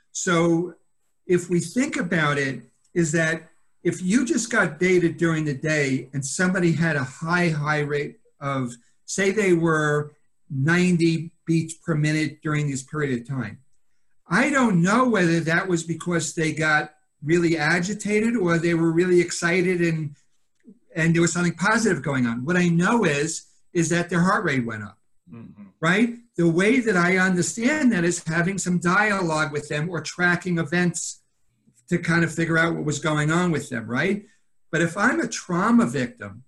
So if we think about it, is that if you just got data during the day and somebody had a high, high rate of, say they were ninety beats per minute during this period of time, I don't know whether that was because they got really agitated or they were really excited and and there was something positive going on. What I know is, is that their heart rate went up, mm-hmm. right? The way that I understand that is having some dialogue with them or tracking events to kind of figure out what was going on with them, right? But if I'm a trauma victim,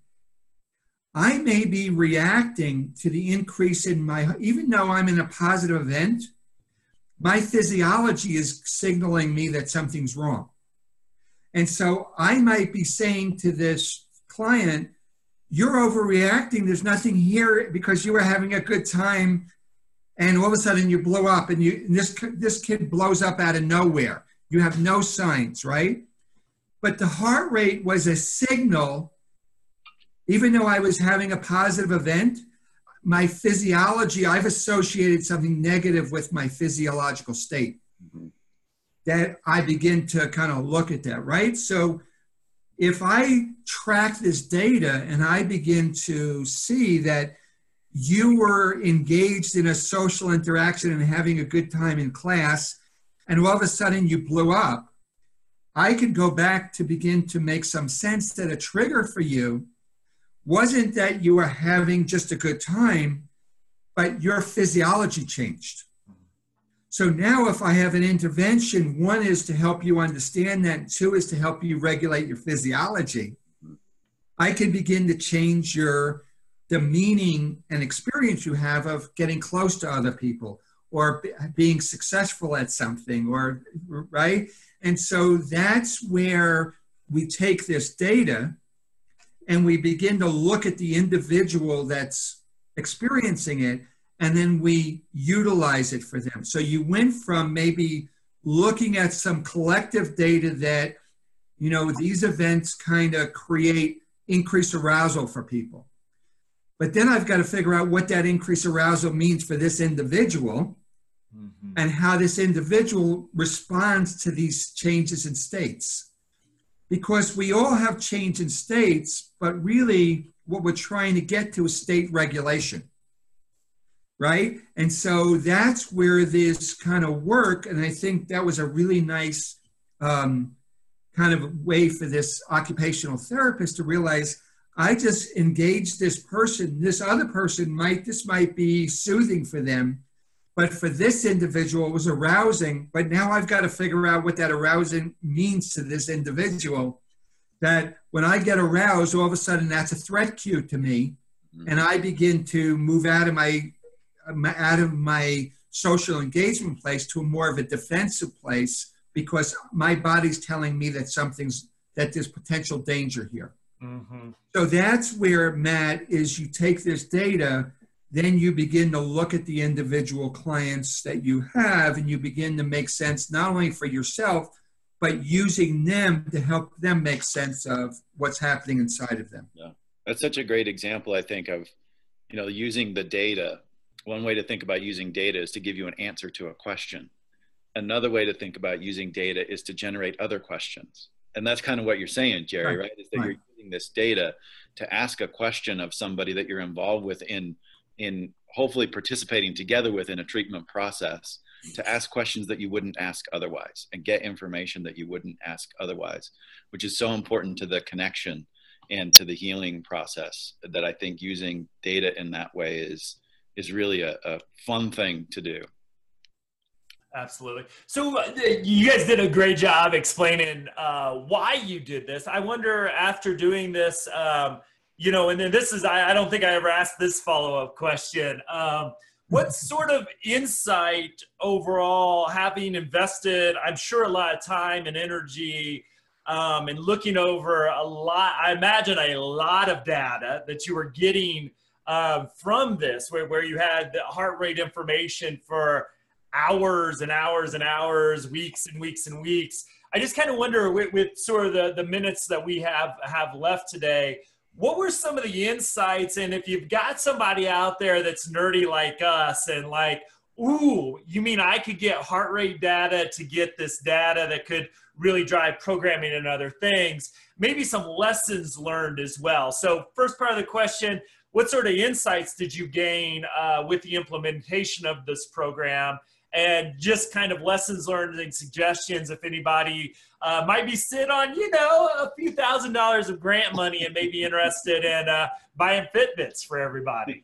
I may be reacting to the increase in my, even though I'm in a positive event, my physiology is signaling me that something's wrong. And so I might be saying to this client, you're overreacting, there's nothing here because you were having a good time and all of a sudden you blow up and, you, and this, this kid blows up out of nowhere. You have no signs, right? But the heart rate was a signal, even though I was having a positive event, my physiology, I've associated something negative with my physiological state. Mm-hmm. That I begin to kind of look at that, right? So if I track this data and I begin to see that you were engaged in a social interaction and having a good time in class, and all of a sudden you blew up, I can go back to begin to make some sense that a trigger for you wasn't that you were having just a good time, but your physiology changed. So now if I have an intervention, one is to help you understand that, and two is to help you regulate your physiology. I can begin to change your, the meaning and experience you have of getting close to other people or being successful at something, or, right? And so that's where we take this data and we begin to look at the individual that's experiencing it, and then we utilize it for them. So you went from maybe looking at some collective data that, you know, these events kind of create increased arousal for people. But then I've got to figure out what that increased arousal means for this individual, mm-hmm. and how this individual responds to these changes in states. Because we all have change in states, but really what we're trying to get to is state regulation, right? And so that's where this kind of work, and I think that was a really nice um, kind of way for this occupational therapist to realize, I just engaged this person, this other person might, this might be soothing for them, but for this individual it was arousing, but now I've got to figure out what that arousing means to this individual, that when I get aroused, all of a sudden that's a threat cue to me, and I begin to move out of my, out of my social engagement place to a more of a defensive place, because my body's telling me that something's, that there's potential danger here. Mm-hmm. So that's where, Matt, is you take this data, then you begin to look at the individual clients that you have, and you begin to make sense not only for yourself, but using them to help them make sense of what's happening inside of them. Yeah, that's such a great example, I think, of, you know, using the data. One way to think about using data is to give you an answer to a question. Another way to think about using data is to generate other questions. And that's kind of what you're saying, Jerry, right? right? Is that right. You're using this data to ask a question of somebody that you're involved with in, in hopefully participating together with in a treatment process, to ask questions that you wouldn't ask otherwise and get information that you wouldn't ask otherwise, which is so important to the connection and to the healing process, that I think using data in that way is, is really a, a fun thing to do. Absolutely. So uh, you guys did a great job explaining uh, why you did this. I wonder, after doing this, um, you know, and then this is, I, I don't think I ever asked this follow-up question. Um, what sort of insight overall, having invested, I'm sure, a lot of time and energy um, and looking over a lot, I imagine a lot of data that you were getting uh, from this, where, where you had the heart rate information for hours and hours and hours, weeks and weeks and weeks. I just kind of wonder, with, with sort of the, the minutes that we have, have left today, what were some of the insights? And if you've got somebody out there that's nerdy like us and like, ooh, you mean I could get heart rate data to get this data that could really drive programming and other things, maybe some lessons learned as well. So first part of the question, what sort of insights did you gain uh, with the implementation of this program? And just kind of lessons learned and suggestions if anybody uh, might be sitting on, you know, a few thousand dollars of grant money and may be interested in uh, buying Fitbits for everybody.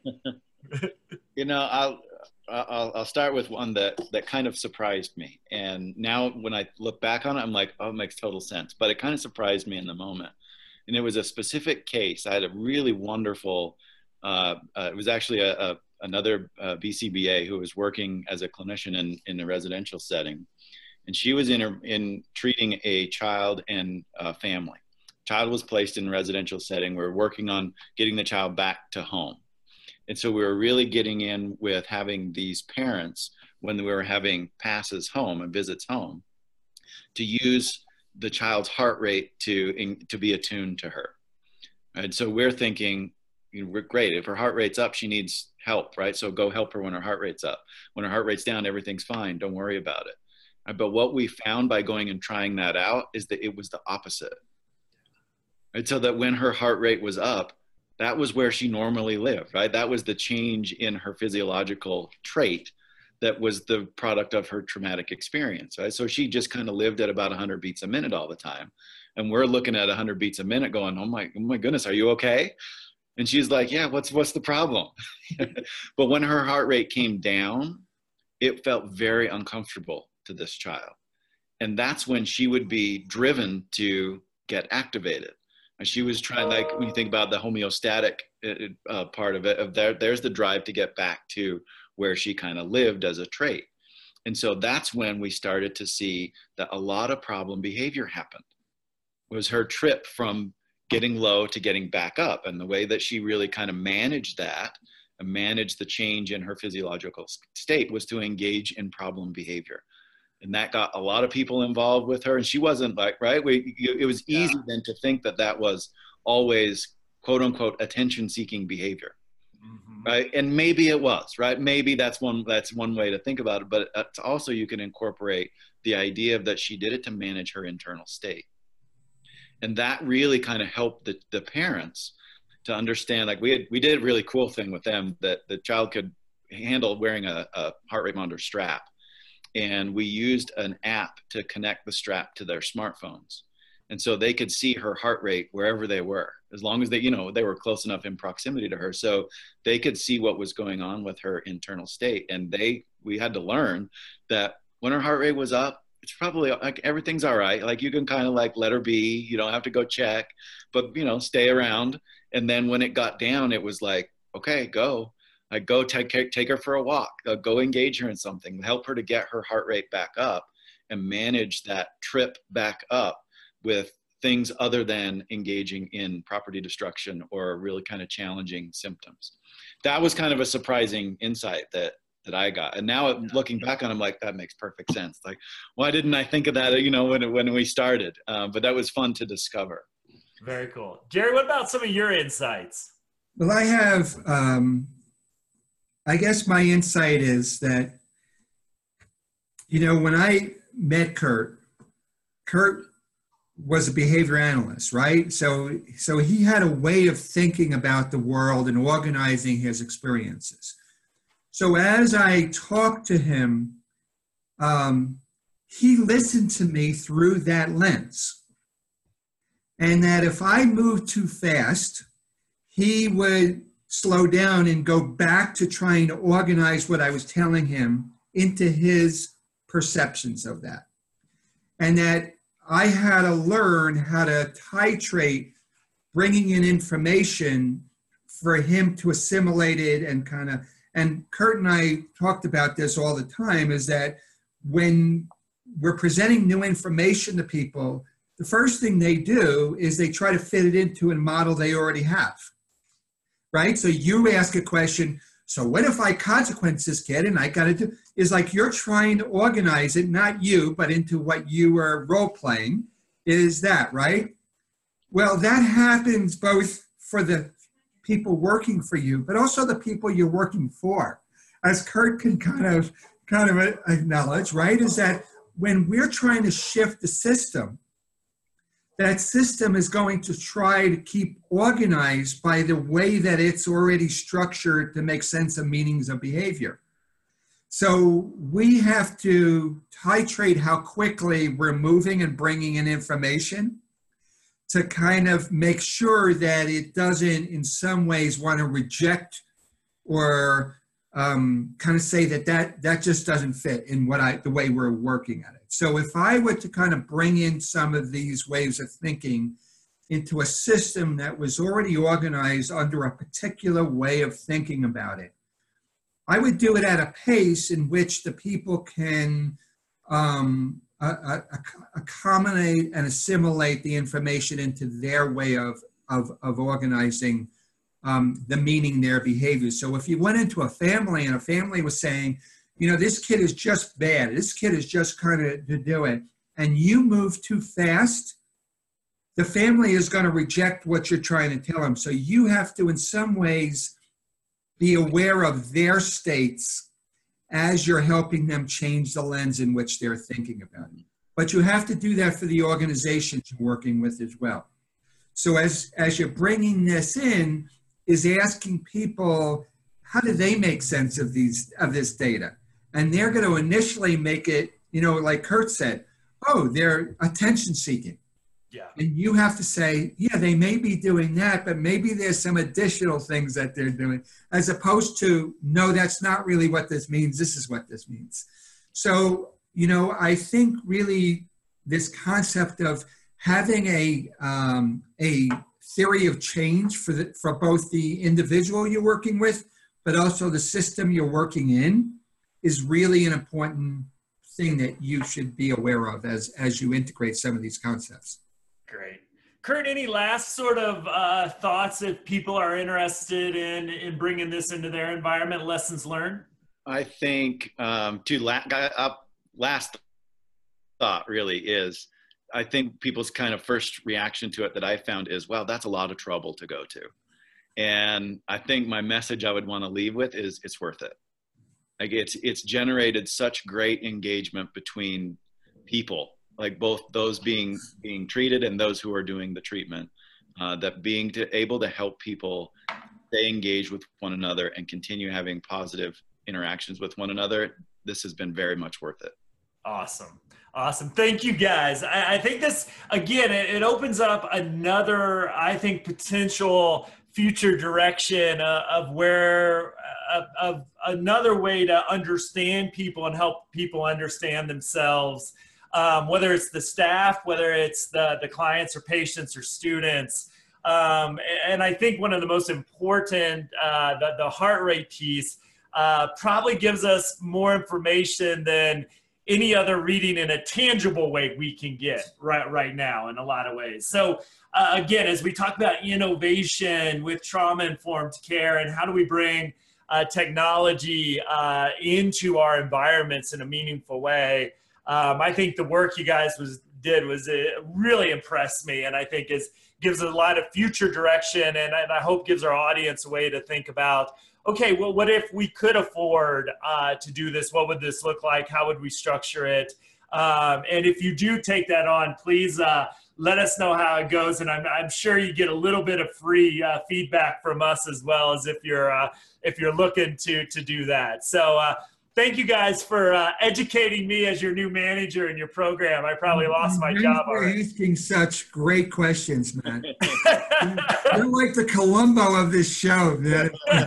You know, I'll, I'll, I'll start with one that, that kind of surprised me. And now when I look back on it, I'm like, oh, it makes total sense. But it kind of surprised me in the moment. And it was a specific case. I had a really wonderful, uh, uh, it was actually a, a another uh, B C B A who was working as a clinician in, in a residential setting. And she was in, a, in treating a child and a family. Child was placed in a residential setting. We were working on getting the child back to home. And so we were really getting in with having these parents, when we were having passes home and visits home, to use the child's heart rate to, in, to be attuned to her. And so we're thinking, you know, we're great. If her heart rate's up, she needs help, right? So go help her when her heart rate's up. When her heart rate's down, everything's fine. Don't worry about it. Right? But what we found by going and trying that out is that it was the opposite. Right? So that when her heart rate was up, that was where she normally lived, right? That was the change in her physiological trait that was the product of her traumatic experience, right? So she just kind of lived at about one hundred beats a minute all the time. And we're looking at one hundred beats a minute going, oh my, oh my goodness, are you okay? And she's like, yeah, what's, what's the problem? But when her heart rate came down, it felt very uncomfortable to this child. And that's when she would be driven to get activated. And she was trying, like, when you think about the homeostatic uh, part of it, of there, there's the drive to get back to where she kind of lived as a trait. And so that's when we started to see that a lot of problem behavior happened. It was her trip from getting low to getting back up. And the way that she really kind of managed that and managed the change in her physiological state was to engage in problem behavior. And that got a lot of people involved with her. And she wasn't like, right? We, it was easy yeah. then to think that that was always quote unquote attention seeking behavior. Mm-hmm. Right. And maybe it was, right. Maybe that's one, that's one way to think about it. But it's also, you can incorporate the idea of that she did it to manage her internal state. And that really kind of helped the, the parents to understand, like we had, we did a really cool thing with them that the child could handle wearing a, a heart rate monitor strap. And we used an app to connect the strap to their smartphones. And so they could see her heart rate wherever they were, as long as they, you know, they were close enough in proximity to her. So they could see what was going on with her internal state. And they, we had to learn that when her heart rate was up, it's probably like everything's all right. Like you can kind of like let her be, you don't have to go check, but you know, stay around. And then when it got down, it was like, okay, go. Like go take, take her for a walk, uh, go engage her in something, help her to get her heart rate back up and manage that trip back up with things other than engaging in property destruction or really kind of challenging symptoms. That was kind of a surprising insight that, that I got. And now looking back on it, I'm like, that makes perfect sense. Like, why didn't I think of that, you know, when, when we started? Um, but that was fun to discover. Very cool. Jerry, what about some of your insights? Well, I have, um, I guess my insight is that, you know, when I met Kurt, Kurt was a behavior analyst, right? So, so he had a way of thinking about the world and organizing his experiences. So as I talked to him, um, he listened to me through that lens. And that if I moved too fast, he would slow down and go back to trying to organize what I was telling him into his perceptions of that. And that I had to learn how to titrate bringing in information for him to assimilate it and kind of, and Kurt and I talked about this all the time, is that when we're presenting new information to people, the first thing they do is they try to fit it into a model they already have. Right? So you ask a question, so what if I consequence this kid and I got to do, is like you're trying to organize it, not you, but into what you were role playing, is that, right? Well, that happens both for the people working for you, but also the people you're working for. As Kurt can kind of, kind of acknowledge, right, is that when we're trying to shift the system, that system is going to try to keep organized by the way that it's already structured to make sense of meanings of behavior. So we have to titrate how quickly we're moving and bringing in information to kind of make sure that it doesn't in some ways want to reject or um, kind of say that, that that just doesn't fit in what I, the way we're working at it. So if I were to kind of bring in some of these ways of thinking into a system that was already organized under a particular way of thinking about it, I would do it at a pace in which the people can um, uh, accommodate and assimilate the information into their way of, of, of organizing um, the meaning their behavior. So if you went into a family and a family was saying, you know, this kid is just bad, this kid is just kind of to do it, and you move too fast, the family is going to reject what you're trying to tell them. So you have to, in some ways, be aware of their states as you're helping them change the lens in which they're thinking about it. But you have to do that for the organizations you're working with as well. So as, as you're bringing this in, is asking people, how do they make sense of these of this data? And they're going to initially make it, you know, like Kurt said, oh, they're attention seeking. Yeah. And you have to say, yeah, they may be doing that, but maybe there's some additional things that they're doing, as opposed to, no, that's not really what this means. This is what this means. So, you know, I think really this concept of having a, um, a theory of change for, the, for both the individual you're working with, but also the system you're working in, is really an important thing that you should be aware of as, as you integrate some of these concepts. Great. Kurt, any last sort of uh, thoughts if people are interested in, in bringing this into their environment, lessons learned? I think um, to la- uh, last thought really is, I think people's kind of first reaction to it that I found is, wow, that's a lot of trouble to go to. And I think my message I would want to leave with is it's worth it. Like it's, it's generated such great engagement between people, like both those being, being treated and those who are doing the treatment, uh, that being to, able to help people stay engaged with one another and continue having positive interactions with one another. This has been very much worth it. Awesome. Awesome. Thank you guys. I, I think this, again, it, it opens up another, I think, potential future direction uh, of where, uh, of another way to understand people and help people understand themselves, um, whether it's the staff, whether it's the, the clients or patients or students. Um, and I think one of the most important, uh, the, the heart rate piece, uh, probably gives us more information than any other reading in a tangible way we can get right, right now in a lot of ways. So uh, again, as we talk about innovation with trauma-informed care and how do we bring uh, technology uh, into our environments in a meaningful way, um, I think the work you guys was did was uh, really impressed me, and I think is gives a lot of future direction, and, and I hope gives our audience a way to think about, okay, well, what if we could afford uh, to do this? What would this look like? How would we structure it? Um, and if you do take that on, please uh, let us know how it goes. And I'm, I'm sure you get a little bit of free uh, feedback from us as well, as if you're uh, if you're looking to to do that. So uh, thank you guys for uh, educating me as your new manager in your program. I probably lost my job already. You're asking such great questions, man. You're like the Columbo of this show, man.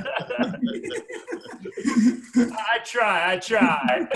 I try, I try.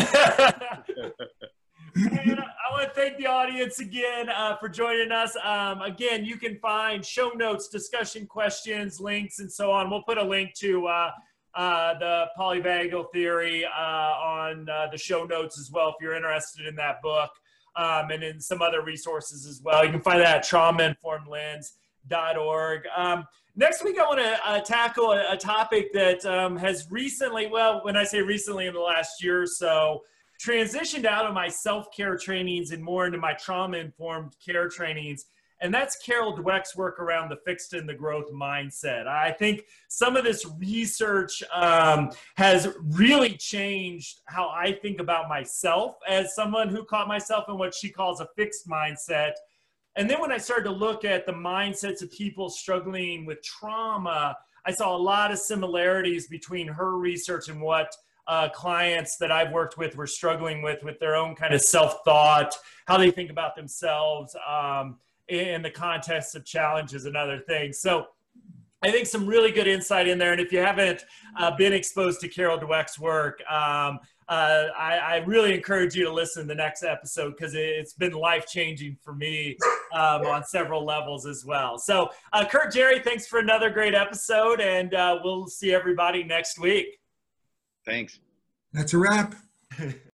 And I want to thank the audience again uh, for joining us. Um, again, you can find show notes, discussion questions, links, and so on. We'll put a link to uh, uh, the polyvagal theory uh, on uh, the show notes as well if you're interested in that book, um, and in some other resources as well. You can find that at trauma informed lens dot org. Um, next week, I want to uh, tackle a, a topic that um, has recently, well, when I say recently, in the last year or so, transitioned out of my self-care trainings and more into my trauma-informed care trainings. And that's Carol Dweck's work around the fixed and the growth mindset. I think some of this research um, has really changed how I think about myself as someone who caught myself in what she calls a fixed mindset. And then when I started to look at the mindsets of people struggling with trauma, I saw a lot of similarities between her research and what uh, clients that I've worked with were struggling with, with their own kind of self-thought, how they think about themselves um, in the context of challenges and other things. So I think some really good insight in there. And if you haven't uh, been exposed to Carol Dweck's work, um, uh, I, I really encourage you to listen to the next episode, because it, it's been life-changing for me um, on several levels as well. So uh, Kurt, Jerry, thanks for another great episode, and uh, we'll see everybody next week. Thanks. That's a wrap.